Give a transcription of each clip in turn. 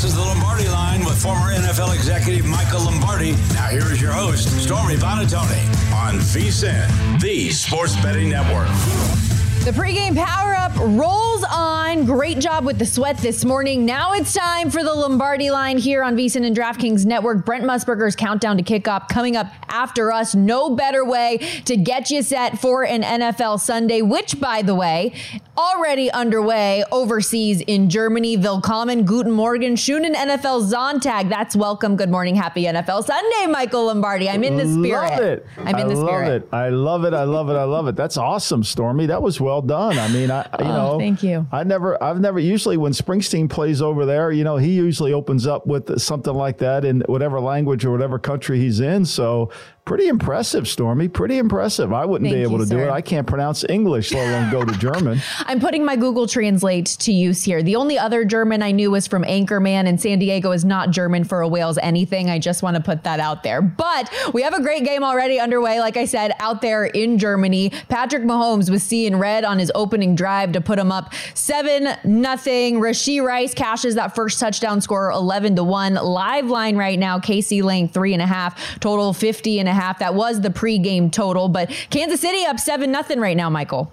is the Lombardi Line with former NFL executive Michael Lombardi. Now here is your host, Stormy Buonantony, on VSiN, the Sports Betting Network. The pregame power-up rolls on. Great job with the sweat this morning. Now it's time for the Lombardi Line here on VSiN and DraftKings Network. Brent Musburger's countdown to kickoff coming up after us. No better way to get you set for an NFL Sunday, which, by the way, already underway overseas in Germany. Willkommen, guten Morgen, schönen NFL Sonntag. That's welcome, good morning, happy NFL Sunday, Michael Lombardi. I'm in the spirit. Love it. I'm in the spirit. I love it. That's awesome, Stormy. That was well done. I mean, thank you. I've never, usually when Springsteen plays over there, he usually opens up with something like that in whatever language or whatever country he's in. So pretty impressive, Stormy. Pretty impressive. I wouldn't be able to do it. I can't pronounce English, let alone go to German. I'm putting my Google Translate to use here. The only other German I knew was from Anchorman, and San Diego is not German for a whale's anything. I just want to put that out there. But we have a great game already underway, like I said, out there in Germany. Patrick Mahomes was seeing red on his opening drive to put him up 7-0. Rashee Rice cashes that first touchdown score 11-1. Live line right now, KC laying 3.5, total 50.5. That was the pregame total, but Kansas City up 7-0 right now, Michael.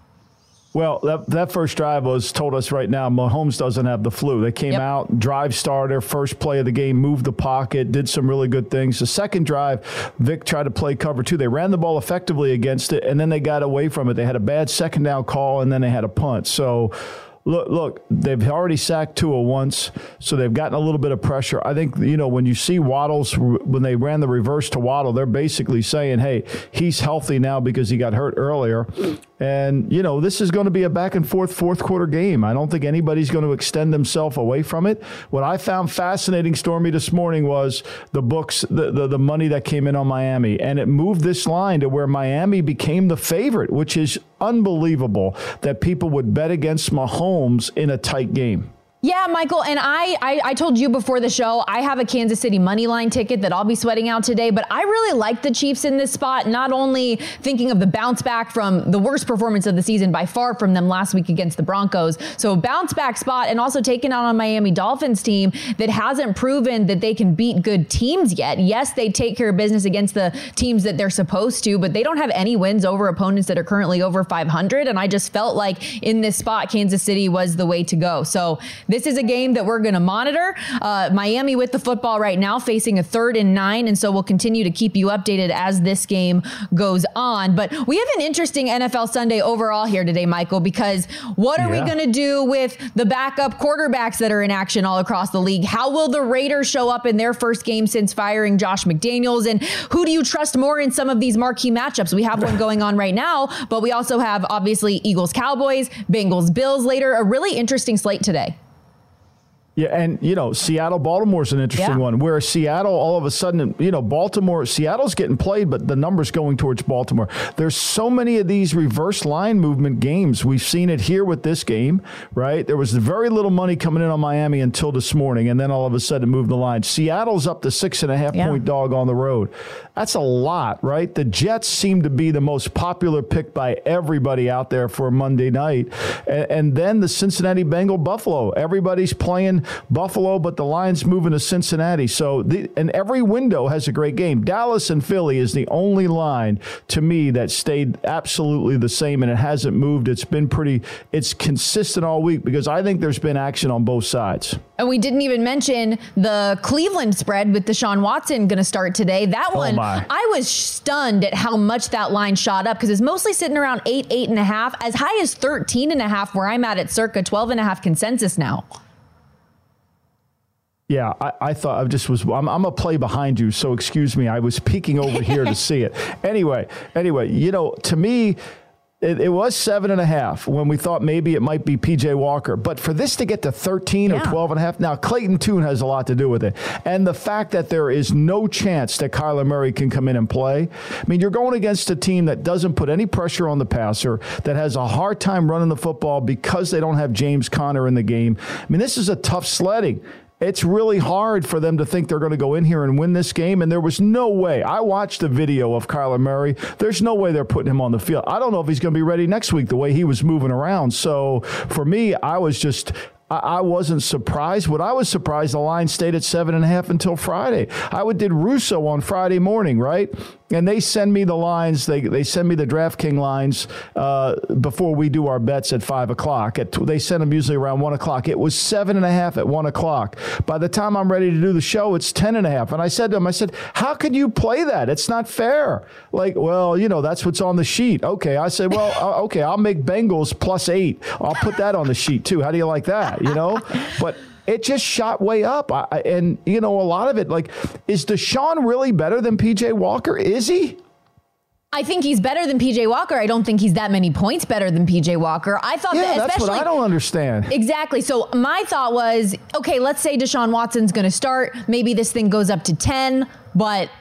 Well, that first drive told us right now Mahomes doesn't have the flu. They came out, drive starter, first play of the game, moved the pocket, did some really good things. The second drive, Vic tried to play cover two. They ran the ball effectively against it, and then they got away from it. They had a bad second down call, and then they had a punt. So, Look, they've already sacked Tua once, so they've gotten a little bit of pressure. I think, when you see Waddle's, when they ran the reverse to Waddle, they're basically saying, hey, he's healthy now because he got hurt earlier. And, this is going to be a back-and-forth fourth-quarter game. I don't think anybody's going to extend themselves away from it. What I found fascinating, Stormy, this morning was the books, the money that came in on Miami. And it moved this line to where Miami became the favorite, which is unbelievable that people would bet against Mahomes in a tight game. Yeah, Michael, and I told you before the show, I have a Kansas City money line ticket that I'll be sweating out today, but I really like the Chiefs in this spot, not only thinking of the bounce back from the worst performance of the season by far from them last week against the Broncos, so a bounce back spot, and also taking out a Miami Dolphins team that hasn't proven that they can beat good teams yet. Yes, they take care of business against the teams that they're supposed to, but they don't have any wins over opponents that are currently over 500, and I just felt like in this spot, Kansas City was the way to go. So this is a game that we're going to monitor. Miami with the football right now facing a 3rd and 9. And so we'll continue to keep you updated as this game goes on. But we have an interesting NFL Sunday overall here today, Michael, because what are we going to do with the backup quarterbacks that are in action all across the league? How will the Raiders show up in their first game since firing Josh McDaniels? And who do you trust more in some of these marquee matchups? We have one going on right now, but we also have obviously Eagles, Cowboys, Bengals, Bills later. A really interesting slate today. Yeah, and, Seattle, Baltimore's an interesting one, where Seattle, all of a sudden, Seattle's getting played, but the number's going towards Baltimore. There's so many of these reverse line movement games. We've seen it here with this game, right? There was very little money coming in on Miami until this morning, and then all of a sudden it moved the line. Seattle's up to 6.5 point dog on the road. That's a lot, right? The Jets seem to be the most popular pick by everybody out there for Monday night. And then the Cincinnati Bengal Buffalo. Everybody's playing Buffalo, but the line's moving to Cincinnati. So, and every window has a great game. Dallas and Philly is the only line to me that stayed absolutely the same, and it hasn't moved. It's consistent all week because I think there's been action on both sides. And we didn't even mention the Cleveland spread with Deshaun Watson going to start today. That one, I was stunned at how much that line shot up because it's mostly sitting around 8.5, as high as 13.5 where I'm at circa 12.5 consensus now. Yeah, I thought I'm a play behind you, so excuse me. I was peeking over here to see it. Anyway, to me, It was 7.5 when we thought maybe it might be P.J. Walker. But for this to get to 13 or 12.5, now Clayton Tune has a lot to do with it. And the fact that there is no chance that Kyler Murray can come in and play. I mean, you're going against a team that doesn't put any pressure on the passer, that has a hard time running the football because they don't have James Conner in the game. I mean, this is a tough sledding. It's really hard for them to think they're going to go in here and win this game, and there was no way. I watched the video of Kyler Murray. There's no way they're putting him on the field. I don't know if he's going to be ready next week the way he was moving around. So for me, I wasn't surprised. What I was surprised, the line stayed at 7.5 until Friday. I did Russo on Friday morning, right? And they send me the lines. They send me the DraftKings lines before we do our bets at 5 o'clock. They send them usually around 1 o'clock. It was 7.5 at 1 o'clock. By the time I'm ready to do the show, it's 10.5. And I said to him, how could you play that? It's not fair. Like, well, that's what's on the sheet. Okay. I said, well, okay, I'll make Bengals +8. I'll put that on the sheet too. How do you like that? But it just shot way up. And a lot of it, like, is Deshaun really better than PJ Walker? Is he? I think he's better than PJ Walker. I don't think he's that many points better than PJ Walker. I thought that's what I don't understand. Exactly. So my thought was, okay, let's say Deshaun Watson's going to start. Maybe this thing goes up to 10, but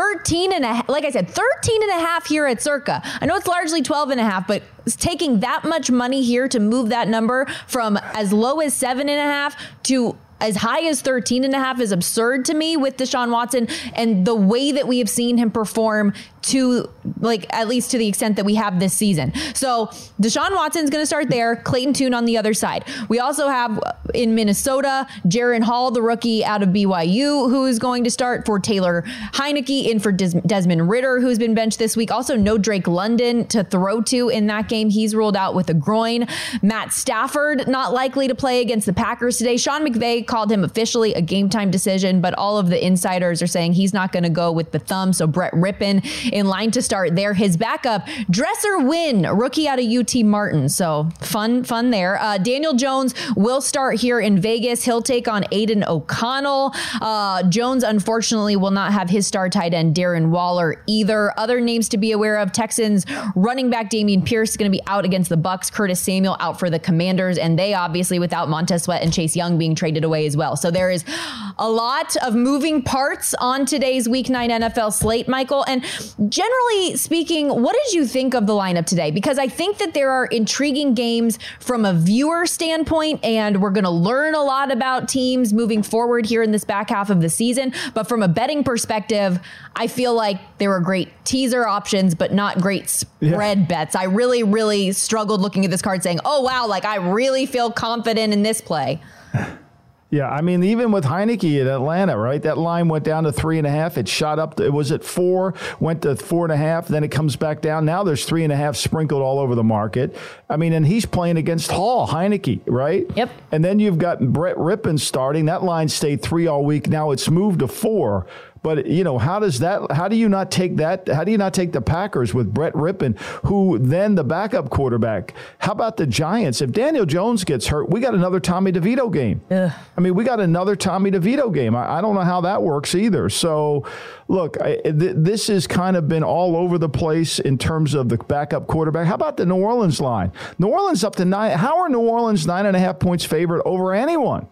13.5, like I said, 13.5 here at Circa. I know it's largely 12.5, but taking that much money here to move that number from as low as 7.5 to as high as 13.5 is absurd to me with Deshaun Watson and the way that we have seen him perform to, like, at least to the extent that we have this season. So Deshaun Watson's going to start there. Clayton Tune on the other side. We also have in Minnesota, Jaron Hall, the rookie out of BYU, who is going to start for Taylor Heineke, in for Desmond Ridder, who's been benched this week. Also no Drake London to throw to in that game. He's ruled out with a groin. Matt Stafford, not likely to play against the Packers today. Sean McVay called him officially a game time decision, but all of the insiders are saying he's not going to go with the thumb. So Brett Rippon in line to start there. His backup, Dresser Wynn, rookie out of UT Martin. So fun there. Daniel Jones will start here in Vegas. He'll take on Aiden O'Connell. Jones, unfortunately, will not have his star tight end, Darren Waller, either. Other names to be aware of, Texans running back Dameon Pierce is going to be out against the Bucks. Curtis Samuel out for the Commanders, and they obviously without Montez Sweat and Chase Young being traded away as well. So there is a lot of moving parts on today's Week 9 NFL slate, Michael. And generally speaking, what did you think of the lineup today? Because I think that there are intriguing games from a viewer standpoint, and we're going to learn a lot about teams moving forward here in this back half of the season. But from a betting perspective, I feel like there were great teaser options, but not great spread bets. I really, really struggled looking at this card saying, oh, wow, like I really feel confident in this play. Yeah, I mean, even with Heineke at Atlanta, right? That line went down to 3.5. It shot up. It was at 4, went to 4.5. Then it comes back down. Now there's 3.5 sprinkled all over the market. I mean, and he's playing against Heineke, right? Yep. And then you've got Brett Rippon starting. That line stayed 3 all week. Now it's moved to 4. But, how do you not take that? How do you not take the Packers with Brett Rippon, who then the backup quarterback? How about the Giants? If Daniel Jones gets hurt, we got another Tommy DeVito game. Ugh. I mean, we got another Tommy DeVito game. I don't know how that works either. So, look, this has kind of been all over the place in terms of the backup quarterback. How about the New Orleans line? New Orleans up to 9. How are New Orleans 9.5 points favorite over anyone?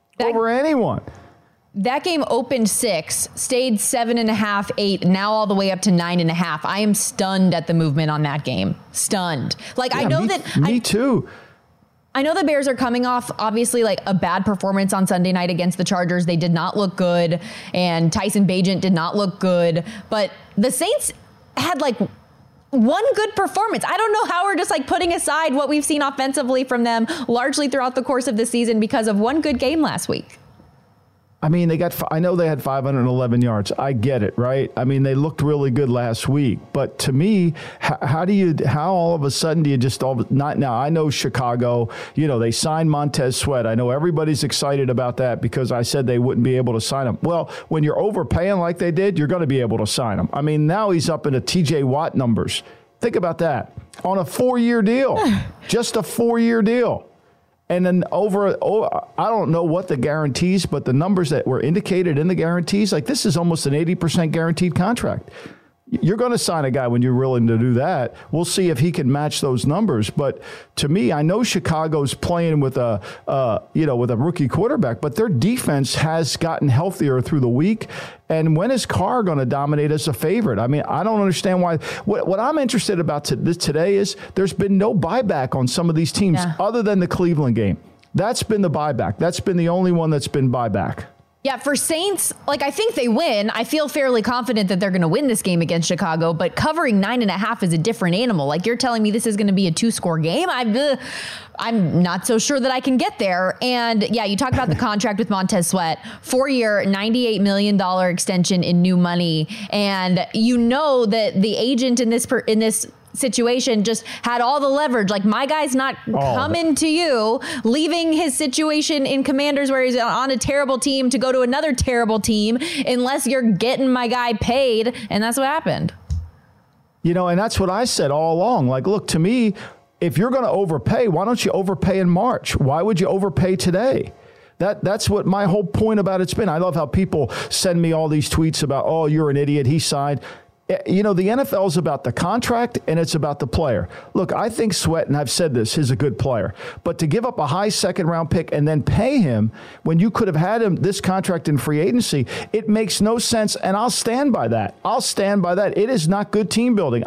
That game opened 6, stayed 7.5, 8, now all the way up to 9.5. I am stunned at the movement on that game. Stunned. Like, yeah, I know Me too. I know the Bears are coming off, obviously, like a bad performance on Sunday night against the Chargers. They did not look good, and Tyson Bagent did not look good. But the Saints had like one good performance. I don't know how we're just like putting aside what we've seen offensively from them largely throughout the course of the season because of one good game last week. I mean, I know they had 511 yards. I get it, right? I mean, they looked really good last week. But to me, how all of a sudden do you just not now? I know Chicago, they signed Montez Sweat. I know everybody's excited about that because I said they wouldn't be able to sign him. Well, when you're overpaying like they did, you're going to be able to sign him. I mean, now he's up into TJ Watt numbers. Think about that. On a 4-year deal, just a 4-year deal. And then I don't know what the guarantees, but the numbers that were indicated in the guarantees, like this is almost an 80% guaranteed contract. You're going to sign a guy when you're willing to do that. We'll see if he can match those numbers. But to me, I know Chicago's playing with a rookie quarterback, but their defense has gotten healthier through the week. And when is Carr going to dominate as a favorite? I mean, I don't understand why. What I'm interested about today is there's been no buyback on some of these teams other than the Cleveland game. That's been the buyback. That's been the only one that's been buyback. Yeah, for Saints, I think they win. I feel fairly confident that they're going to win this game against Chicago, but covering 9.5 is a different animal. You're telling me this is going to be a 2-score game? I'm not so sure that I can get there. And yeah, you talk about the contract with Montez Sweat, 4-year, $98 million extension in new money. And you know that the agent in this situation just had all the leverage. My guy's not coming to you, leaving his situation in Commanders where he's on a terrible team to go to another terrible team unless you're getting my guy paid. And that's what happened. And that's what I said all along. Look, to me, if you're going to overpay, why don't you overpay in March? Why would you overpay today? That's what my whole point about it's been. I love how people send me all these tweets about, oh, you're an idiot, he signed. The NFL is about the contract and it's about the player. Look, I think Sweat, and I've said this, is a good player. But to give up a high second-round pick and then pay him when you could have had him this contract in free agency, it makes no sense, and I'll stand by that. It is not good team building.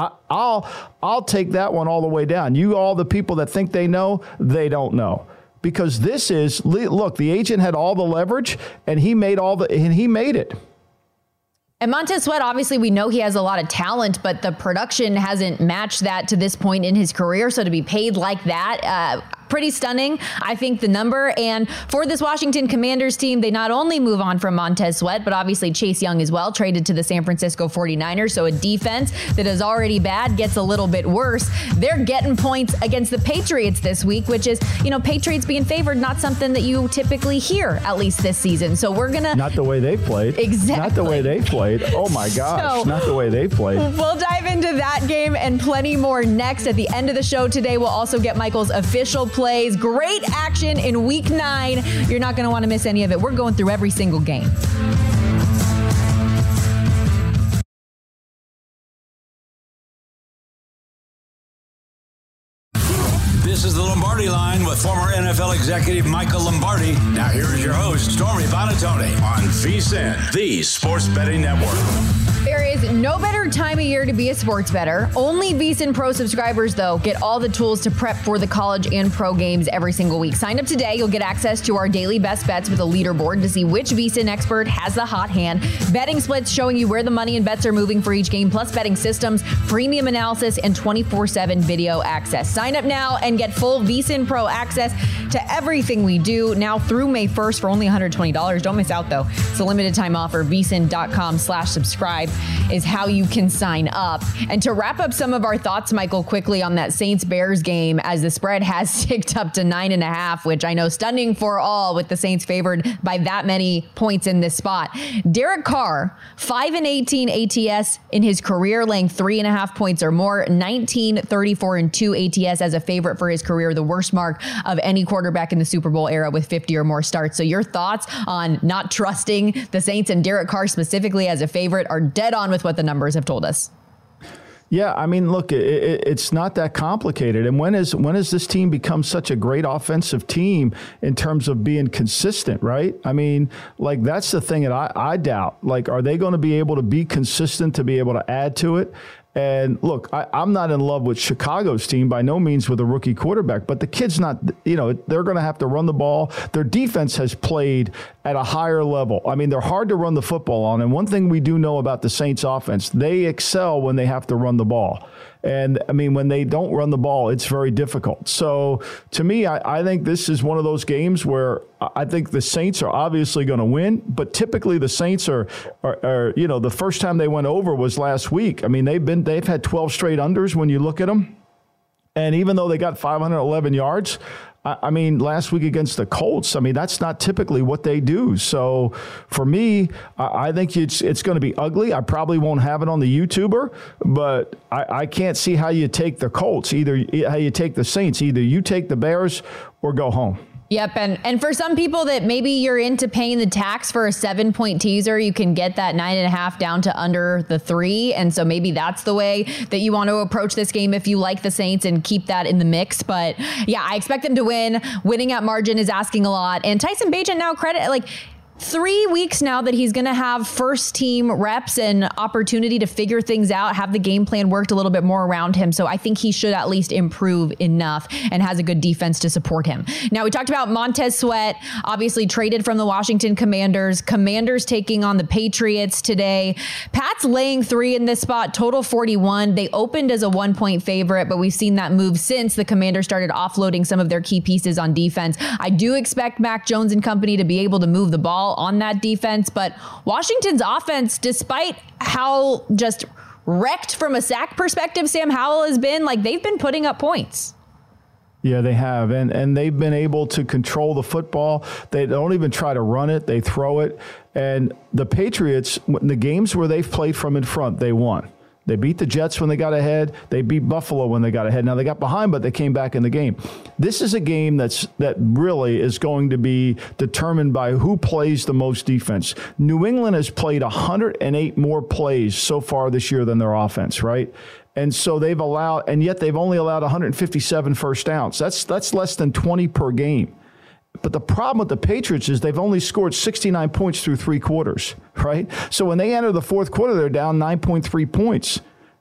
I'll take that one all the way down. All the people that think they know, they don't know. Because this is, look, the agent had all the leverage, and he made it. And Montez Sweat, obviously, we know he has a lot of talent, but the production hasn't matched that to this point in his career. So to be paid like that, pretty stunning, I think, the number. And for this Washington Commanders team, they not only move on from Montez Sweat, but obviously Chase Young as well, traded to the San Francisco 49ers. So a defense that is already bad gets a little bit worse. They're getting points against the Patriots this week, which is, Patriots being favored, not something that you typically hear, at least this season. So we're going to... Not the way they played. Exactly. Not the way they played. Oh my gosh, not the way they played. We'll dive into that game and plenty more next. At the end of the show today, we'll also get Michael's official plays. Great action in Week 9. You're not going to want to miss any of it. We're going through every single game. This is the Lombardi Line with former NFL executive Michael Lombardi. Now here is your host, Stormy Buonantony on VSiN, the Sports Betting Network. There is no better time of year to be a sports bettor. Only VSiN Pro subscribers, though, get all the tools to prep for the college and pro games every single week. Sign up today. You'll get access to our daily best bets with a leaderboard to see which VSiN expert has the hot hand. Betting splits showing you where the money and bets are moving for each game, plus betting systems, premium analysis, and 24/7 video access. Sign up now and get full VSiN Pro access to everything we do now through May 1st for only $120. Don't miss out, though. It's a limited time offer. VSiN.com/subscribe is how you can sign up. And to wrap up some of our thoughts, Michael, quickly on that Saints-Bears game, as the spread has ticked up to 9.5, which I know stunning for all with the Saints favored by that many points in this spot. Derek Carr, 5-18 ATS in his career, laying 3.5 points or more, 19-34-2 ATS as a favorite for his career, the worst mark of any quarterback in the Super Bowl era with 50 or more starts. So your thoughts on not trusting the Saints and Derek Carr specifically as a favorite are dead on with what the numbers have told us. Yeah, I mean, look, it's not that complicated. And when has this team become such a great offensive team in terms of being consistent, right? I mean, that's the thing that I doubt. Are they going to be able to be consistent to be able to add to it? And look, I'm not in love with Chicago's team by no means with a rookie quarterback, but the kid's not, they're going to have to run the ball. Their defense has played at a higher level. I mean, they're hard to run the football on. And one thing we do know about the Saints offense, they excel when they have to run the ball. And I mean, when they don't run the ball, it's very difficult. So to me, I think this is one of those games where I think the Saints are obviously going to win, but typically the Saints are the first time they went over was last week. I mean, they've had 12 straight unders when you look at them. And even though they got 511 yards, I mean, last week against the Colts, I mean, that's not typically what they do. So for me, I think it's going to be ugly. I probably won't have it on the YouTuber, but I can't see how you take the Colts, either how you take the Saints. Either you take the Bears or go home. Yep. And for some people that maybe you're into paying the tax for a 7-point teaser, you can get that 9.5 down to under the 3. And so maybe that's the way that you want to approach this game if you like the Saints and keep that in the mix. But yeah, I expect them to win. Winning at margin is asking a lot. And Tyson Bagent now 3 weeks now that he's going to have first team reps and opportunity to figure things out, have the game plan worked a little bit more around him. So I think he should at least improve enough and has a good defense to support him. Now, we talked about Montez Sweat, obviously traded from the Washington Commanders. Commanders taking on the Patriots today. Pats laying 3 in this spot, total 41. They opened as a 1-point favorite, but we've seen that move since the Commanders started offloading some of their key pieces on defense. I do expect Mac Jones and company to be able to move the ball on that defense, but Washington's offense, despite how just wrecked from a sack perspective Sam Howell has been, like, they've been putting up points. Yeah, they have. And they've been able to control the football. They don't even try to run it. They throw it. And the Patriots, the games where they've played from in front, they won. They beat the Jets when they got ahead. They beat Buffalo when they got ahead. Now, they got behind, but they came back in the game. This is a game that really is going to be determined by who plays the most defense. New England has played 108 more plays so far this year than their offense, right? And so they've allowed, and yet they've only allowed 157 first downs. That's less than 20 per game. But the problem with the Patriots is they've only scored 69 points through 3 quarters, right? So when they enter the fourth quarter, they're down 9.3 points.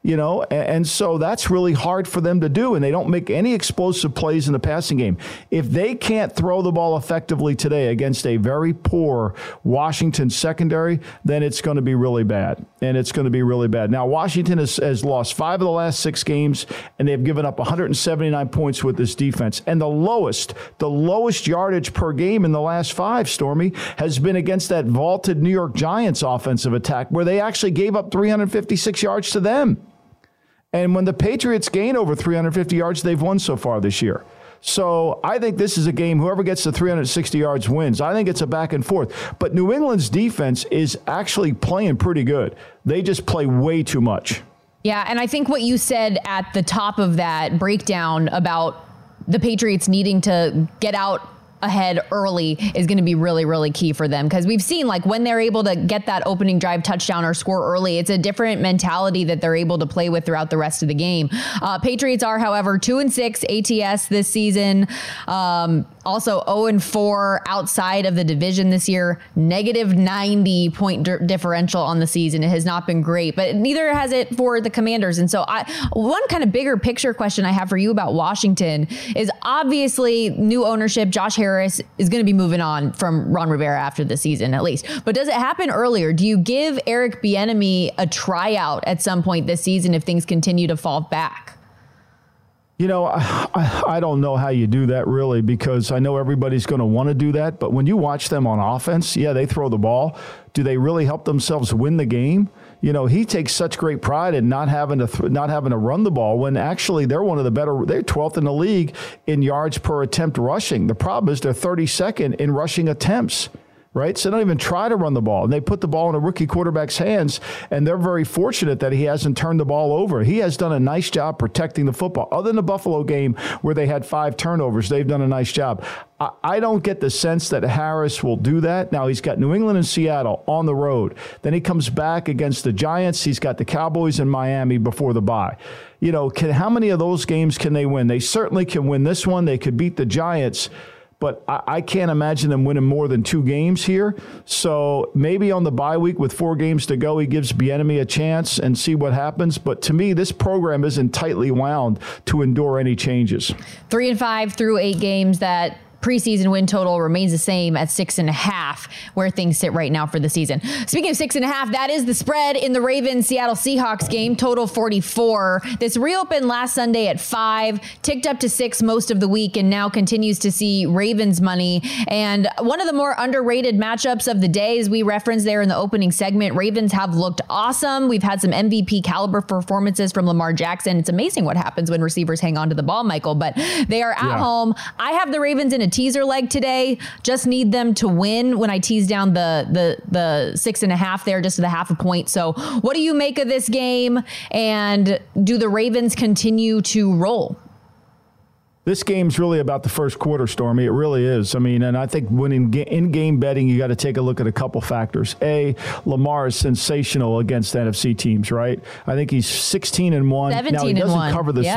And so that's really hard for them to do, and they don't make any explosive plays in the passing game. If they can't throw the ball effectively today against a very poor Washington secondary, then it's going to be really bad, and it's going to be really bad. Now, Washington has lost 5 of the last 6 games, and they've given up 179 points with this defense. And the lowest yardage per game in the last 5, Stormy, has been against that vaulted New York Giants offensive attack, where they actually gave up 356 yards to them. And when the Patriots gain over 350 yards, they've won so far this year. So I think this is a game, whoever gets to 360 yards wins. I think it's a back and forth. But New England's defense is actually playing pretty good. They just play way too much. Yeah, and I think what you said at the top of that breakdown about the Patriots needing to get out ahead early is going to be really, really key for them, because we've seen, like, when they're able to get that opening drive touchdown or score early, it's a different mentality that they're able to play with throughout the rest of the game. Patriots are, however, 2-6 ATS this season. Also 0-4 outside of the division this year. Negative 90 point differential on the season. It has not been great, but neither has it for the Commanders. And so one kind of bigger picture question I have for you about Washington is, obviously new ownership. Josh Harris is going to be moving on from Ron Rivera after the season, at least. But does it happen earlier? Do you give Eric Bieniemy a tryout at some point this season if things continue to fall back? I don't know how you do that, really, because I know everybody's going to want to do that. But when you watch them on offense, yeah, they throw the ball. Do they really help themselves win the game? He takes such great pride in not having to run the ball, when actually they're one of the better. They're 12th in the league in yards per attempt rushing. The problem is they're 32nd in rushing attempts. Right? So they don't even try to run the ball. And they put the ball in a rookie quarterback's hands, and they're very fortunate that he hasn't turned the ball over. He has done a nice job protecting the football. Other than the Buffalo game where they had 5 turnovers, they've done a nice job. I don't get the sense that Harris will do that. Now, he's got New England and Seattle on the road. Then he comes back against the Giants. He's got the Cowboys and Miami before the bye. How many of those games can they win? They certainly can win this one. They could beat the Giants. But I can't imagine them winning more than 2 games here. So maybe on the bye week with 4 games to go, he gives Bieniemy a chance and see what happens. But to me, this program isn't tightly wound to endure any changes. 3-5 through 8 games. That preseason win total remains the same at 6.5, where things sit right now for the season. Speaking of 6.5, that is the spread in the Ravens-Seattle Seahawks game, total 44. This reopened last Sunday at 5, ticked up to 6 most of the week, and now continues to see Ravens money. And one of the more underrated matchups of the day, as we referenced there in the opening segment, Ravens have looked awesome. We've had some MVP caliber performances from Lamar Jackson. It's amazing what happens when receivers hang on to the ball, Michael, but they are at home. I have the Ravens in a teaser leg today. Just need them to win when I tease down the 6.5 there, just to the 0.5 point. So what do you make of this game? And do the Ravens continue to roll? This game's really about the first quarter, Stormy. It really is. I mean, and I think when in-game betting, you got to take a look at a couple factors. A, Lamar is sensational against NFC teams, right? I think he's 16-1. 17-1. Now, he doesn't cover the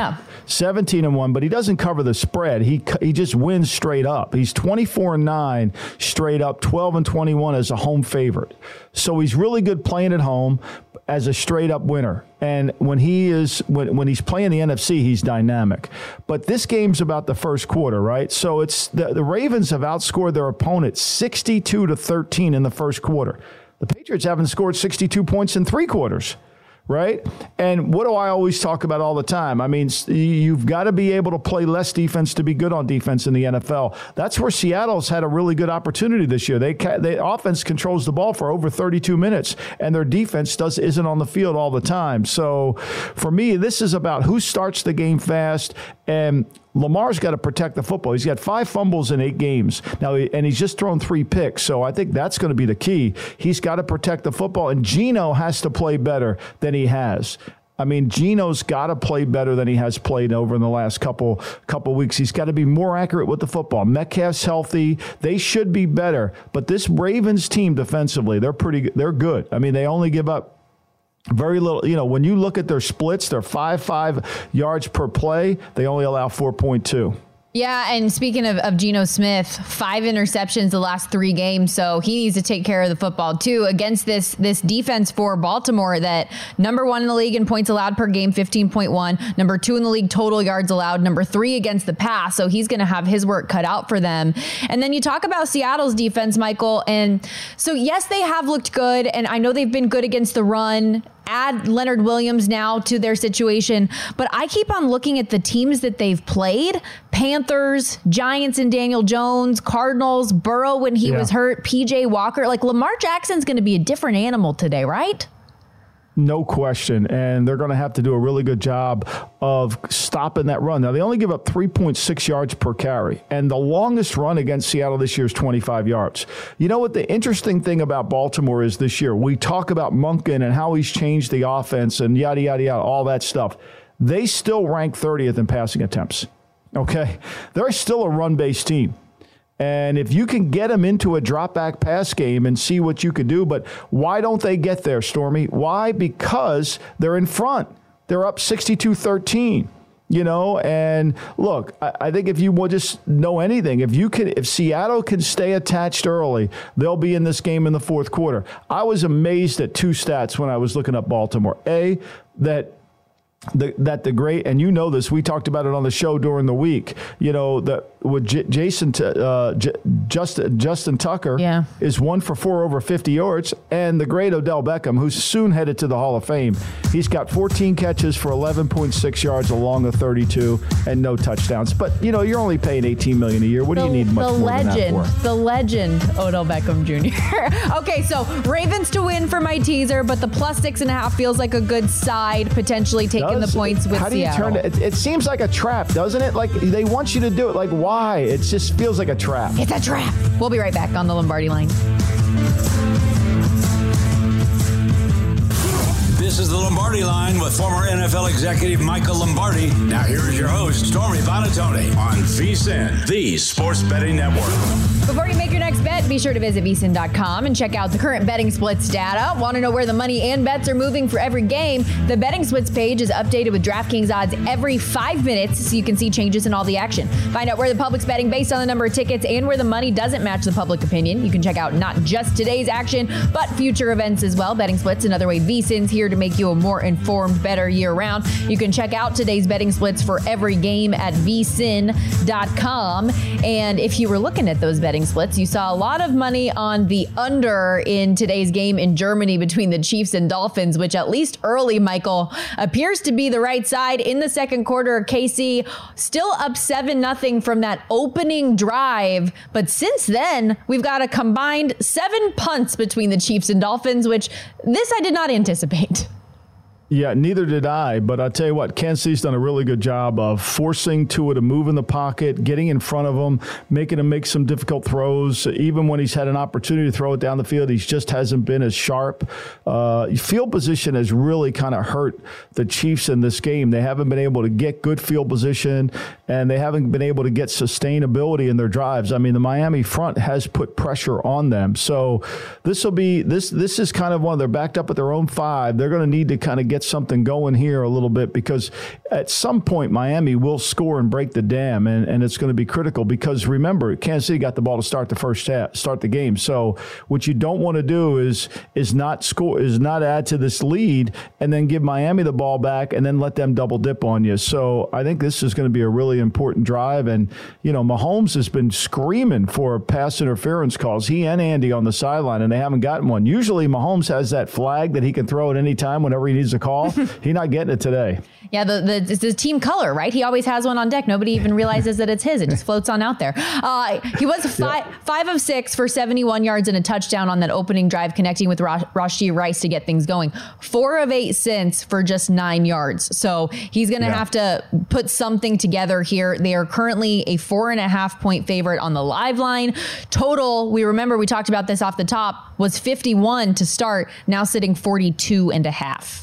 17-1, but he doesn't cover the spread. He just wins straight up. He's 24-9 straight up, 12-21 as a home favorite. So he's really good playing at home as a straight up winner. And when he's playing the NFC, he's dynamic. But this game's about the first quarter, right? So it's the Ravens have outscored their opponent 62-13 in the first quarter. The Patriots haven't scored 62 points in 3 quarters. Right? And what do I always talk about all the time? I mean, you've got to be able to play less defense to be good on defense in the NFL. That's where Seattle's had a really good opportunity this year. Their offense controls the ball for over 32 minutes, and their defense isn't on the field all the time. So for me, this is about who starts the game fast, and Lamar's got to protect the football. He's got 5 fumbles in 8 games now, and he's just thrown 3 picks. So I think that's going to be the key. He's got to protect the football, and Geno has to play better than he has. I mean, Geno's got to play better than he has played over in the last couple weeks. He's got to be more accurate with the football. Metcalf's healthy. They should be better. But this Ravens team defensively, they're good. I mean, they only give up very little. You know, when you look at their splits, they're 5 yards per play. They only allow 4.2. Yeah, and speaking of Geno Smith, 5 interceptions the last 3 games, so he needs to take care of the football too against this defense for Baltimore that number 1 in the league in points allowed per game, 15.1, number 2 in the league total yards allowed, number 3 against the pass, so he's going to have his work cut out for them. And then you talk about Seattle's defense, Michael, and so yes, they have looked good, and I know they've been good against the run. Add Leonard Williams now to their situation. But I keep on looking at the teams that they've played. Panthers, Giants and Daniel Jones, Cardinals, Burrow when he was hurt, PJ Walker. Like Lamar Jackson's going to be a different animal today, right? No question. And they're going to have to do a really good job of stopping that run. Now, they only give up 3.6 yards per carry. And the longest run against Seattle this year is 25 yards. You know what the interesting thing about Baltimore is this year? We talk about Monken and how he's changed the offense and yada, yada, yada, all that stuff. They still rank 30th in passing attempts. Okay? They're still a run-based team. And if you can get them into a drop-back pass game and see what you can do, but why don't they get there, Stormy? Why? Because they're in front. They're up 62-13, you know? And look, I think if you will just know anything, if Seattle can stay attached early, they'll be in this game in the fourth quarter. I was amazed at 2 stats when I was looking up Baltimore. A, that the great, and you know this, we talked about it on the show during the week, you know, that with Justin Tucker is 1 for 4 over 50 yards, and the great Odell Beckham, who's soon headed to the Hall of Fame, he's got 14 catches for 11.6 yards along the 32 and no touchdowns. But, you know, you're only paying $18 million a year. What do you need much more than that for? The legend, Odell Beckham Jr. Okay, so Ravens to win for my teaser, but the plus 6.5 feels like a good side, potentially taking the points with Seattle. How do you turn it? It seems like a trap, doesn't it? Like they want you to do it. Like why? It just feels like a trap. It's a trap. We'll be right back on the Lombardi Line. This is the Lombardi Line with former NFL executive Michael Lombardi. Now here is your host, Stormy Buonantony on VSiN, the Sports Betting Network. Before you make your next bet, be sure to visit vsin.com and check out the current betting splits data. Want to know where the money and bets are moving for every game? The betting splits page is updated with DraftKings odds every 5 minutes so you can see changes in all the action. Find out where the public's betting based on the number of tickets and where the money doesn't match the public opinion. You can check out not just today's action, but future events as well. Betting splits, another way VSiN's here to make you a more informed, better year-round. You can check out today's betting splits for every game at vsin.com. And if you were looking at those betting splits, you saw a lot of money on the under in today's game in Germany between the Chiefs and Dolphins, which at least early, Michael, appears to be the right side. In the second quarter, KC still up 7-0 from that opening drive. But since then, we've got a combined 7 punts between the Chiefs and Dolphins, which this I did not anticipate. Yeah, neither did I. But I'll tell you what, Kansas City's done a really good job of forcing Tua to move in the pocket, getting in front of him, making him make some difficult throws. Even when he's had an opportunity to throw it down the field, he just hasn't been as sharp. Field position has really kind of hurt the Chiefs in this game. They haven't been able to get good field position, and they haven't been able to get sustainability in their drives. I mean, the Miami front has put pressure on them. So this is kind of they're backed up at their own 5. They're going to need to kind of get something going here a little bit, because at some point Miami will score and break the dam, and it's going to be critical, because remember, Kansas City got the ball to start the game. So what you don't want to do is not add to this lead and then give Miami the ball back and then let them double dip on you. So I think this is going to be a really important drive, and Mahomes has been screaming for pass interference calls. He and Andy on the sideline, and they haven't gotten one. Usually Mahomes has that flag that he can throw at any time whenever he needs a call. He's not getting it today. Yeah, it's the team color, right? He always has one on deck. Nobody even realizes that it's his. It just floats on out there. He was 5 of 6 for 71 yards and a touchdown on that opening drive, connecting with Rashee Rice to get things going. 4 of 8 since for just 9 yards. So he's going to have to put something together here. They are currently a 4.5-point favorite on the live line. Total, we talked about this off the top, was 51 to start, now sitting 42.5.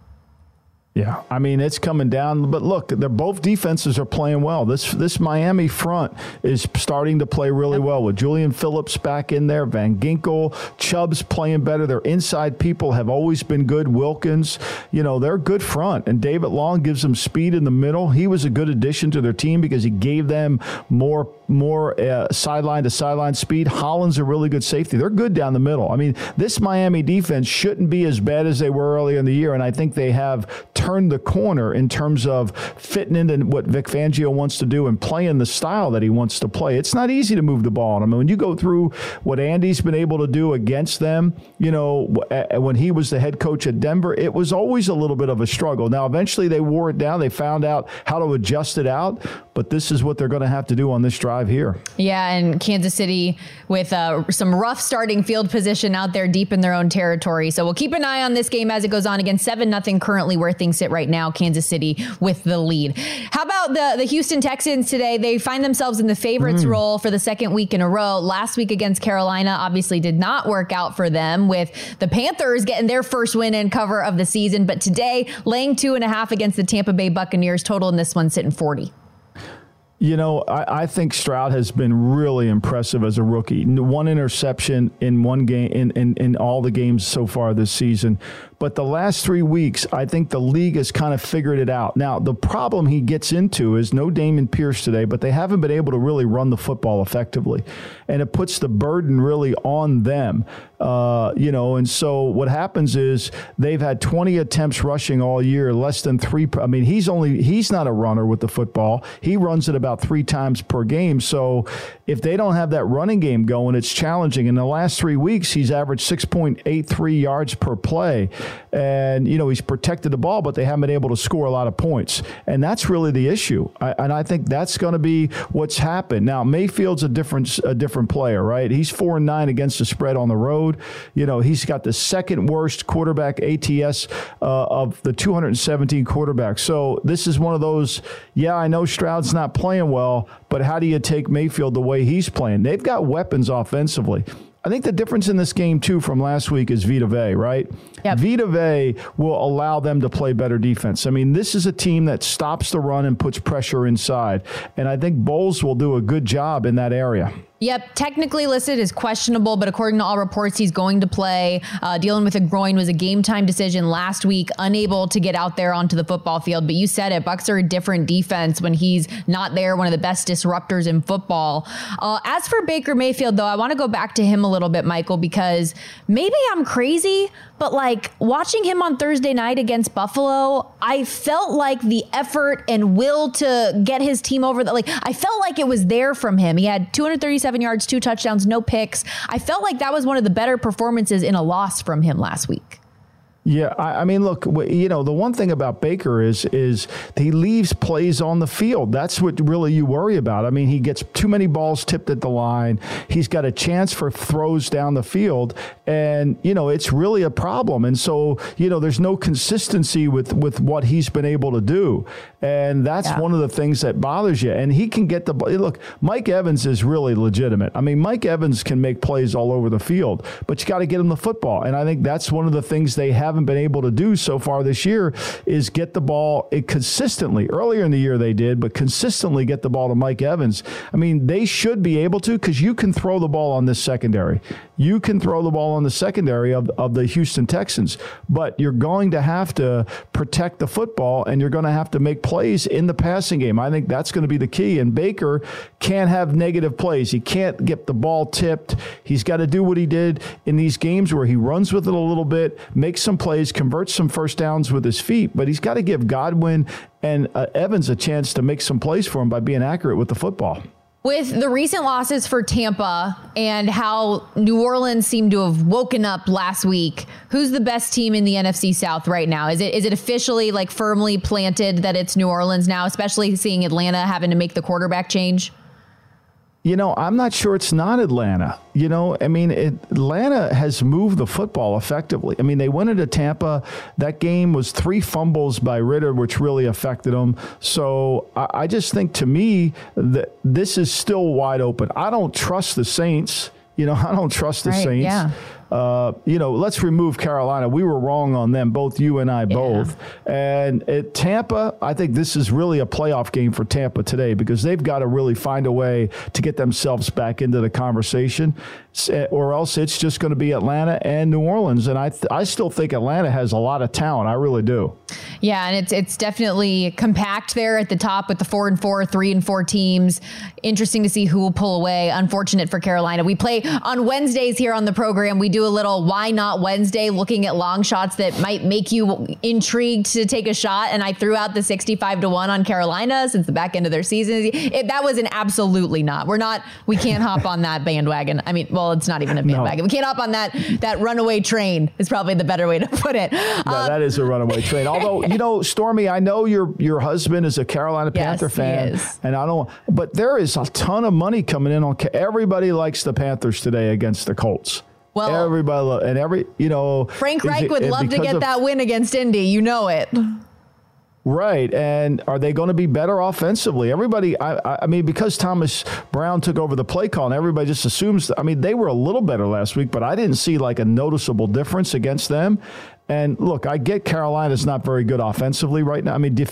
Yeah, I mean, it's coming down. But look, both defenses are playing well. This Miami front is starting to play really well with Julian Phillips back in there, Van Ginkel, Chubb's playing better. Their inside people have always been good. Wilkins, they're a good front. And David Long gives them speed in the middle. He was a good addition to their team because he gave them more sideline to sideline speed. Holland's a really good safety. They're good down the middle. I mean, this Miami defense shouldn't be as bad as they were earlier in the year, and I think they have turned the corner in terms of fitting into what Vic Fangio wants to do and playing the style that he wants to play. It's not easy to move the ball. I mean, when you go through what Andy's been able to do against them, when he was the head coach at Denver, it was always a little bit of a struggle. Now, eventually they wore it down. They found out how to adjust it out, but this is what they're going to have to do on this drive here. Yeah, and Kansas City with some rough starting field position out there deep in their own territory. So we'll keep an eye on this game as it goes on. Again, 7-0 currently where things sit right now. Kansas City with the lead. How about the Houston Texans today? They find themselves in the favorites role for the second week in a row. Last week against Carolina obviously did not work out for them, with the Panthers getting their first win and cover of the season. But today, laying 2.5 against the Tampa Bay Buccaneers. Total in this one sitting 40. I think Stroud has been really impressive as a rookie. 1 interception in one game in all the games so far this season. But the last 3 weeks, I think the league has kind of figured it out. Now, the problem he gets into is no Dameon Pierce today, but they haven't been able to really run the football effectively. And it puts the burden really on them. And so what happens is they've had 20 attempts rushing all year, less than 3. I mean, he's not a runner with the football. He runs it about 3 times per game. So if they don't have that running game going, it's challenging. In the last 3 weeks, he's averaged 6.83 yards per play. And, he's protected the ball, but they haven't been able to score a lot of points. And that's really the issue. And I think that's going to be what's happened. Now, Mayfield's a different player, right? He's 4-9 against the spread on the road. He's got the second worst quarterback ATS of the 217 quarterbacks. So this is one of those, I know Stroud's not playing well, but how do you take Mayfield the way he's playing? They've got weapons offensively. I think the difference in this game, too, from last week is Vita Vea, right? Yep. Vita Vea will allow them to play better defense. I mean, this is a team that stops the run and puts pressure inside. And I think Bowles will do a good job in that area. Yep, technically listed as questionable, but according to all reports, he's going to play. Dealing with a groin was a game-time decision last week, unable to get out there onto the football field. But you said it, Bucs are a different defense when he's not there, one of the best disruptors in football. As for Baker Mayfield, though, I want to go back to him a little bit, Michael, because maybe I'm crazy, but watching him on Thursday night against Buffalo, I felt like the effort and will to get his team over I felt like it was there from him. He had 237 yards, 2 touchdowns, no picks. I felt like that was one of the better performances in a loss from him last week. Yeah, I mean, look, you know, the one thing about Baker is he leaves plays on the field. That's what really you worry about. I mean, he gets too many balls tipped at the line. He's got a chance for throws down the field, and, you know, it's really a problem. And so, you know, there's no consistency with what he's been able to do. And that's one of the things that bothers you. And he can get the ball. Look, Mike Evans is really legitimate. I mean, Mike Evans can make plays all over the field, but you got to get him the football. And I think that's one of the things they haven't been able to do so far this year is get the ball consistently. Earlier in the year they did, but consistently get the ball to Mike Evans. I mean, they should be able to, because you can throw the ball on this secondary. You can throw the ball on the secondary of the Houston Texans, but you're going to have to protect the football, and you're going to have to make plays in the passing game. I think that's going to be the key. And Baker can't have negative plays. He can't get the ball tipped. He's got to do what he did in these games where he runs with it a little bit, makes some plays, converts some first downs with his feet, but he's got to give Godwin and Evans a chance to make some plays for him by being accurate with the football. With the recent losses for Tampa and how New Orleans seemed to have woken up last week, who's the best team in the NFC South right now? Is it officially like firmly planted that it's New Orleans now, especially seeing Atlanta having to make the quarterback change? You know, I'm not sure it's not Atlanta. You know, I mean, Atlanta has moved the football effectively. I mean, they went into Tampa. That game was 3 fumbles by Ritter, which really affected them. So I just think, to me, that this is still wide open. I don't trust the Saints. You know, I don't trust the Saints. Yeah. You know, let's remove Carolina. We were wrong on them, both you and I both. And at Tampa, I think this is really a playoff game for Tampa today, because they've got to really find a way to get themselves back into the conversation, or else it's just going to be Atlanta and New Orleans. And I still think Atlanta has a lot of talent. I really do. Yeah, and it's definitely compact there at the top with the 4-4, 3-4 teams. Interesting to see who will pull away. Unfortunate for Carolina. We play on Wednesdays here on the program. We do a little Why Not Wednesday, looking at long shots that might make you intrigued to take a shot. And I threw out the 65-1 on Carolina since the back end of their season. That was an absolutely not. We can't hop on that bandwagon. I mean, well, it's not even a bandwagon. No. We can't hop on that runaway train is probably the better way to put it. No, that is a runaway train. Although, you know, Stormy, I know your husband is a Carolina Panther fan. He is. And but there is a ton of money coming in on. Everybody likes the Panthers today against the Colts. Well, everybody Frank Reich would love to get that win against Indy. You know it. Right. And are they going to be better offensively? Everybody, I mean, because Thomas Brown took over the play call, and everybody just assumes, I mean, they were a little better last week, but I didn't see like a noticeable difference against them. And look, I get Carolina's not very good offensively right now. I mean,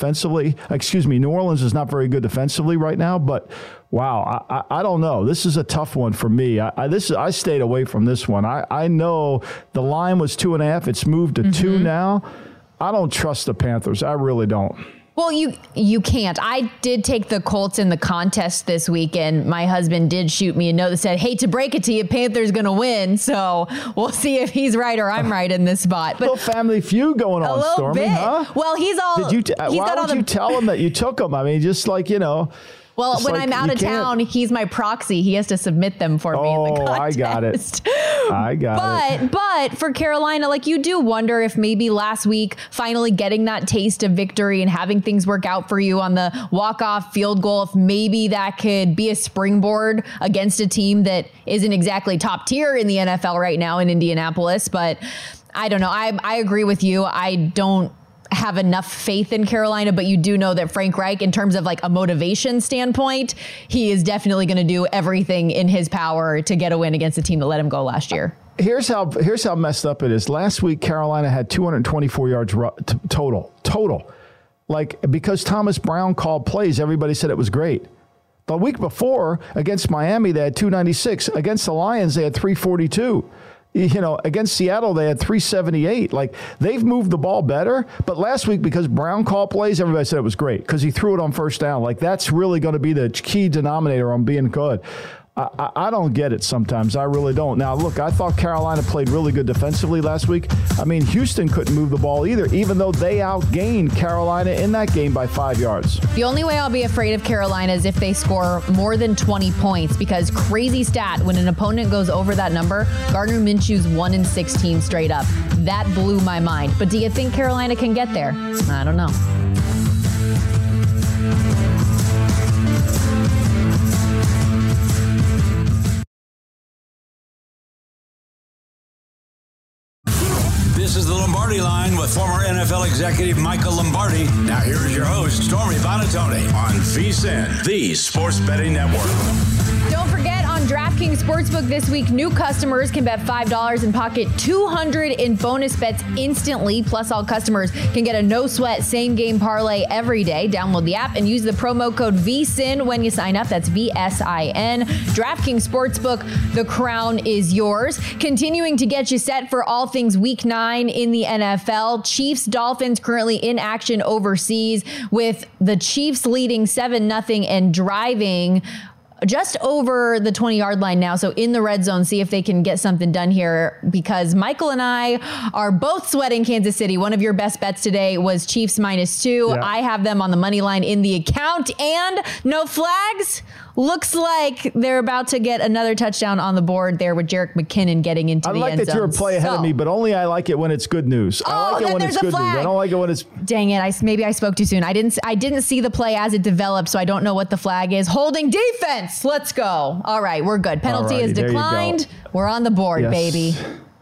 New Orleans is not very good defensively right now, but wow, I don't know. This is a tough one for me. I stayed away from this one. I know the line was 2.5. It's moved to 2 now. I don't trust the Panthers. I really don't. Well, you can't. I did take the Colts in the contest this week, and my husband did shoot me a note that said, "Hate to break it to you, Panthers going to win." So we'll see if he's right or I'm right in this spot. But a little family feud going on, Stormy, huh? Well, why would you tell him that you took him? I mean, just like, you know. Well, when I'm out of town, he's my proxy. He has to submit them for me in the contest. I got it. But for Carolina, like, you do wonder if maybe last week, finally getting that taste of victory and having things work out for you on the walk-off field goal, if maybe that could be a springboard against a team that isn't exactly top tier in the NFL right now in Indianapolis. But I don't know. I agree with you. I don't have enough faith in Carolina, but you do know that Frank Reich, in terms of like a motivation standpoint, he is definitely going to do everything in his power to get a win against the team that let him go last year. Here's how messed up it is. Last week, Carolina had 224 yards total. Like, because Thomas Brown called plays, everybody said it was great. The week before, against Miami, they had 296. Against the Lions, they had 342. You know, against Seattle, they had 378. Like, they've moved the ball better. But last week, because Brown called plays, everybody said it was great because he threw it on first down. Like, that's really going to be the key denominator on being good. I don't get it sometimes. I really don't. Now, look, I thought Carolina played really good defensively last week. I mean, Houston couldn't move the ball either, even though they outgained Carolina in that game by 5 yards. The only way I'll be afraid of Carolina is if they score more than 20 points, because crazy stat, when an opponent goes over that number, Gardner Minshew's 1-16 straight up. That blew my mind. But do you think Carolina can get there? I don't know. This is the Lombardi Line with former NFL executive Michael Lombardi. Now here's your host, Stormy Buonantony on VSiN, the Sports Betting Network. Don't forget, on DraftKings Sportsbook this week, new customers can bet $5 and pocket $200 in bonus bets instantly. Plus, all customers can get a no-sweat same-game parlay every day. Download the app and use the promo code VSiN when you sign up. That's VSIN. DraftKings Sportsbook, the crown is yours. Continuing to get you set for all things Week 9 in the NFL. Chiefs-Dolphins currently in action overseas, with the Chiefs leading 7-0 and driving just over the 20-yard line now. So in the red zone, see if they can get something done here, because Michael and I are both sweating Kansas City. One of your best bets today was Chiefs -2. Yeah. I have them on the money line in the account, and no flags. Looks like they're about to get another touchdown on the board there with Jerick McKinnon getting into the end zone. I like that you're a play ahead of me, but only I like it when it's good news. I like it when it's good news. I don't like it when it's... Dang it, maybe I spoke too soon. I didn't see the play as it developed, so I don't know what the flag is. Holding defense. Let's go. All right, we're good. Penalty is declined. We're on the board, baby.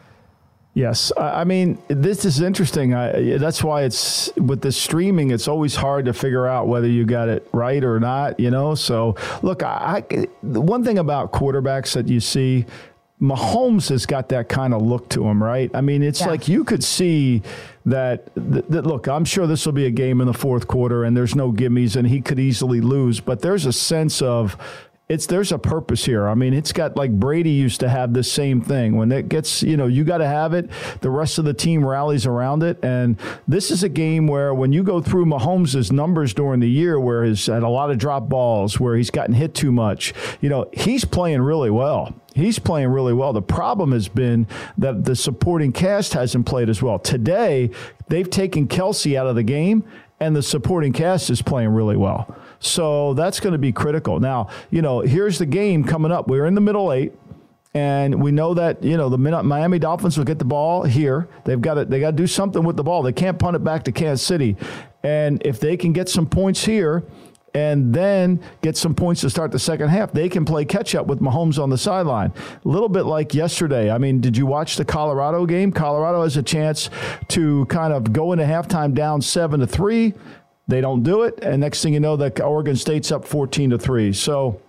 Yes. I mean, this is interesting. That's why it's with the streaming, it's always hard to figure out whether you got it right or not, you know? So, look, one thing about quarterbacks that you see, Mahomes has got that kind of look to him, right? I mean, it's like you could see that, look, I'm sure this will be a game in the fourth quarter and there's no gimmies and he could easily lose, but there's a sense of, there's a purpose here. I mean, it's got, like Brady used to have this same thing. When it gets, you got to have it, the rest of the team rallies around it. And this is a game where when you go through Mahomes' numbers during the year, where he's had a lot of drop balls, where he's gotten hit too much, he's playing really well. He's playing really well. The problem has been that the supporting cast hasn't played as well. Today, they've taken Kelsey out of the game, and the supporting cast is playing really well. So that's going to be critical. Now, here's the game coming up. We're in the middle 8, and we know that, the Miami Dolphins will get the ball here. They got to do something with the ball. They can't punt it back to Kansas City. And if they can get some points here and then get some points to start the second half, they can play catch-up with Mahomes on the sideline. A little bit like yesterday. I mean, did you watch the Colorado game? Colorado has a chance to kind of go into halftime down 7-3. They don't do it, and next thing you know, that Oregon State's up 14-3. So,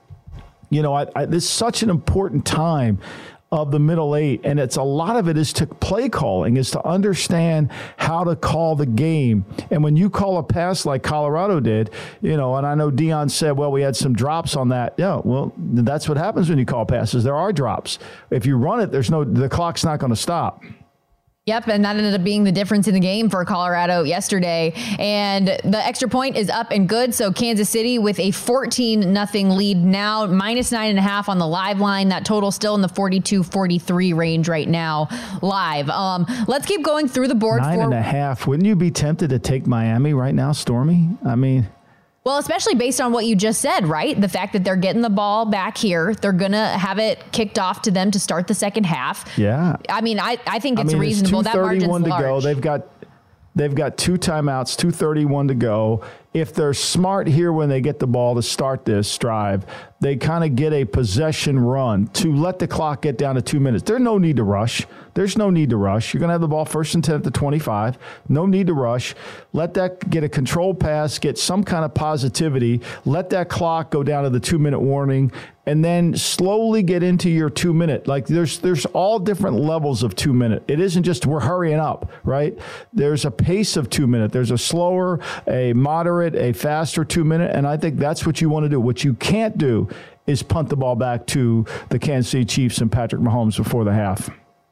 this is such an important time of the middle 8, and a lot of it is to play calling, is to understand how to call the game. And when you call a pass like Colorado did, and I know Deion said, well, we had some drops on that. Yeah, well, that's what happens when you call passes. There are drops. If you run it, the clock's not going to stop. Yep, and that ended up being the difference in the game for Colorado yesterday. And the extra point is up and good. So Kansas City with a 14-0 lead now, -9.5 on the live line. That total still in the 42-43 range right now live. Let's keep going through the board. 9.5. Wouldn't you be tempted to take Miami right now, Stormy? I mean... Well, especially based on what you just said, right? The fact that they're getting the ball back here. They're going to have it kicked off to them to start the second half. Yeah. I mean, I think it's reasonable. That margin's large. 2:31 to go. They've got 2 timeouts, 2:31 to go. If they're smart here when they get the ball to start this drive, they kind of get a possession run to let the clock get down to 2 minutes. There's no need to rush. There's no need to rush. You're going to have the ball 1st and 10 at the 25. No need to rush. Let that get a controlled pass, get some kind of positivity. Let that clock go down to the 2-minute warning, and then slowly get into your 2 minute. Like there's all different levels of 2 minute. It isn't just we're hurrying up, right? There's a pace of 2 minute. There's a slower, a moderate, a faster 2 minute, and I think that's what you want to do. What you can't do is punt the ball back to the Kansas City Chiefs and Patrick Mahomes before the half.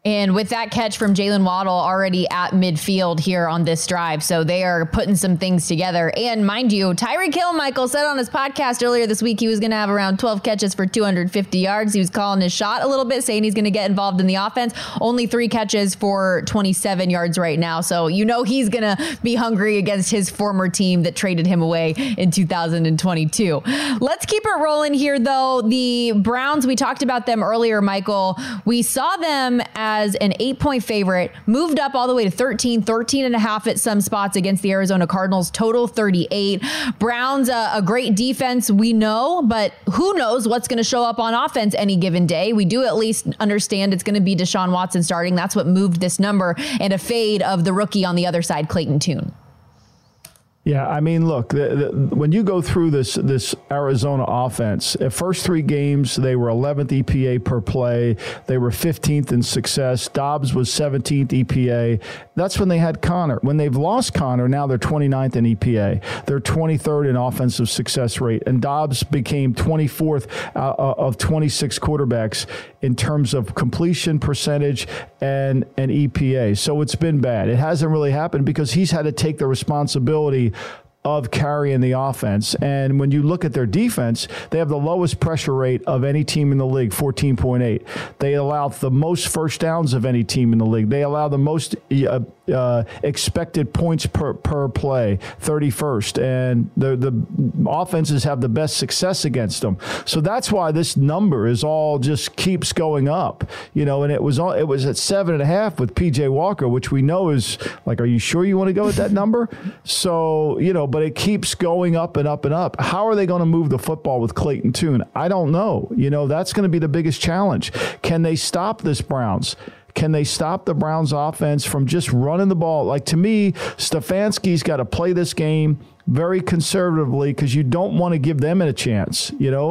And with that catch from Jalen Waddle already at midfield here on this drive. So they are putting some things together. And mind you, Tyreek Hill, Michael, said on his podcast earlier this week he was going to have around 12 catches for 250 yards. He was calling his shot a little bit, saying he's going to get involved in the offense. Only 3 catches for 27 yards right now. So you know he's going to be hungry against his former team that traded him away in 2022. Let's keep it rolling here, though. The Browns, we talked about them earlier, Michael. We saw them as an 8-point favorite, moved up all the way to 13 and a half at some spots against the Arizona Cardinals, total 38. Browns, a great defense, we know, but who knows what's going to show up on offense any given day. We do at least understand it's going to be Deshaun Watson starting. That's what moved this number, and a fade of the rookie on the other side, Clayton Tune. Yeah, I mean, look, when you go through this Arizona offense, first 3 games, they were 11th EPA per play. They were 15th in success. Dobbs was 17th EPA. That's when they had Connor. When they've lost Connor, now they're 29th in EPA. They're 23rd in offensive success rate. And Dobbs became 24th of 26 quarterbacks in terms of completion percentage and EPA. So it's been bad. It hasn't really happened because he's had to take the responsibility of carrying the offense. And when you look at their defense, they have the lowest pressure rate of any team in the league, 14.8. They allow the most first downs of any team in the league. They allow the most expected points per play, 31st. And the offenses have the best success against them. So that's why this number is all just keeps going up, and it was at 7.5 with PJ Walker, which we know is like, are you sure you want to go with that number? So, but it keeps going up and up and up. How are they going to move the football with Clayton Tune? I don't know. That's going to be the biggest challenge. Can they stop this Browns? Can they stop the Browns offense from just running the ball? Like, to me, Stefanski's got to play this game very conservatively because you don't want to give them a chance,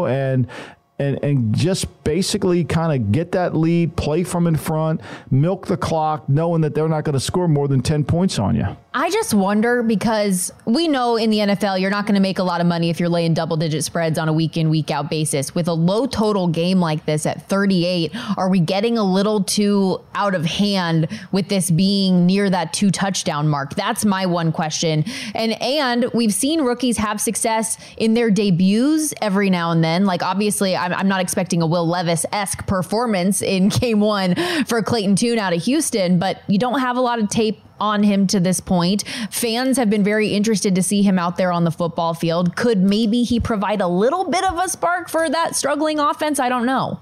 and just basically kind of get that lead, play from in front, milk the clock, knowing that they're not going to score more than 10 points on you. I just wonder, because we know in the NFL, you're not going to make a lot of money if you're laying double-digit spreads on a week-in, week-out basis. With a low-total game like this at 38, are we getting a little too out of hand with this being near that 2-touchdown mark? That's my one question. And we've seen rookies have success in their debuts every now and then. Like, obviously, I'm not expecting a Will Levis-esque performance in Game 1 for Clayton Tune out of Houston, but you don't have a lot of tape on him to this point. Fans have been very interested to see him out there on the football field. Could maybe he provide a little bit of a spark for that struggling offense? I don't know.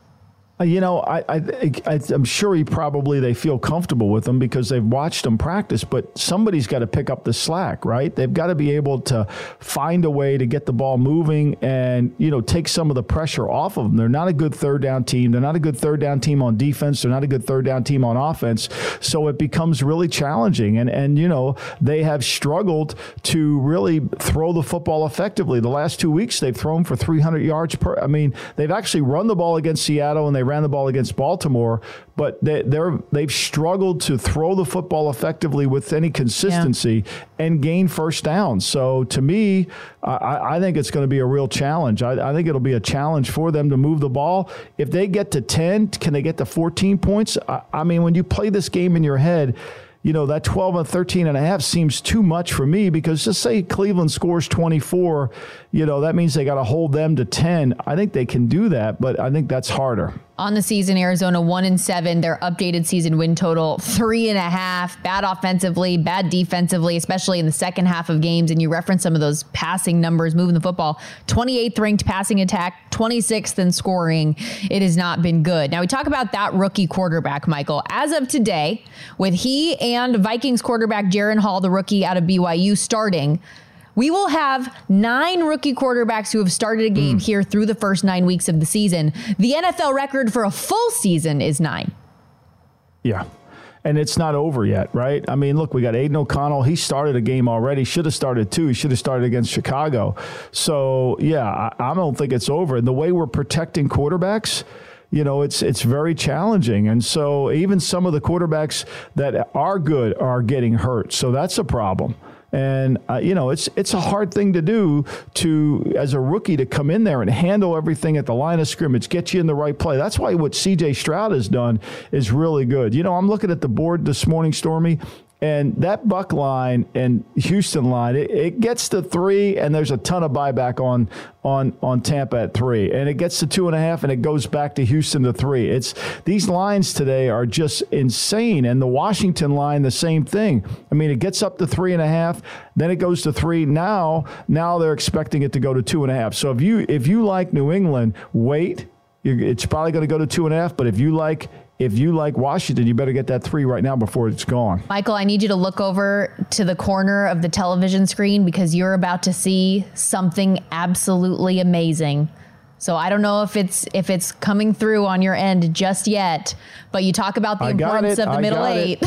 I'm sure they feel comfortable with him because they've watched him practice, but somebody's got to pick up the slack, right? They've got to be able to find a way to get the ball moving and, take some of the pressure off of them. They're not a good third down team. They're not a good third down team on defense. They're not a good third down team on offense. So it becomes really challenging. And they have struggled to really throw the football effectively. The last 2 weeks, they've thrown for 300 yards per. I mean, they've actually run the ball against Seattle and they ran the ball against Baltimore, but they've struggled to throw the football effectively with any consistency and gain first downs. So to me, I think it's going to be a real challenge. I think it'll be a challenge for them to move the ball. If they get to 10, can they get to 14 points? I mean, when you play this game in your head, that 12 and 13 and a half seems too much for me because just say Cleveland scores 24, that means they got to hold them to 10. I think they can do that, but I think that's harder. On the season, Arizona 1-7, their updated season win total 3.5. Bad offensively, bad defensively, especially in the second half of games. And you reference some of those passing numbers, moving the football. 28th ranked passing attack, 26th in scoring. It has not been good. Now we talk about that rookie quarterback, Michael. As of today, with he and Vikings quarterback Jaren Hall, the rookie out of BYU, starting, we will have 9 rookie quarterbacks who have started a game here through the first 9 weeks of the season. The NFL record for a full season is 9. Yeah. And it's not over yet, right? I mean, look, we got Aiden O'Connell. He started a game already. Should have started 2. He should have started against Chicago. So, yeah, I don't think it's over. And the way we're protecting quarterbacks, it's very challenging. And so even some of the quarterbacks that are good are getting hurt. So that's a problem. And, it's a hard thing to do as a rookie to come in there and handle everything at the line of scrimmage, get you in the right play. That's why what C.J. Stroud has done is really good. I'm looking at the board this morning, Stormy, and that Buck line and Houston line, it gets to 3, and there's a ton of buyback on Tampa at 3. And it gets to 2.5, and it goes back to Houston to 3. These lines today are just insane. And the Washington line, the same thing. I mean, it gets up to 3.5, then it goes to 3. Now they're expecting it to go to 2.5. So if you like New England, wait. It's probably going to go to 2.5. But if you like Washington, you better get that 3 right now before it's gone. Michael, I need you to look over to the corner of the television screen because you're about to see something absolutely amazing. So I don't know if it's coming through on your end just yet, but you talk about the importance of the middle 8.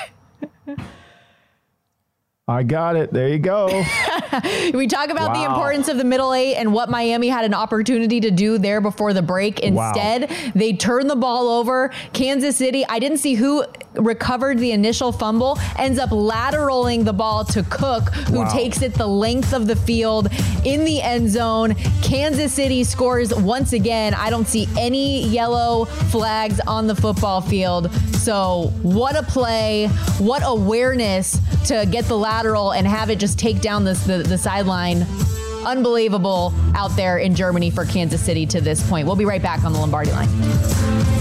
I got it. There you go. We talk about the importance of the middle 8 and what Miami had an opportunity to do there before the break. Instead, they turned the ball over. Kansas City, I didn't see who recovered the initial fumble, ends up lateraling the ball to Cook, who takes it the length of the field in the end zone. Kansas City scores once again. I don't see any yellow flags on the football field. So what a play, what awareness to get the lateral and have it just take down the sideline. Unbelievable out there in Germany for Kansas City to this point. We'll be right back on the Lombardi Line.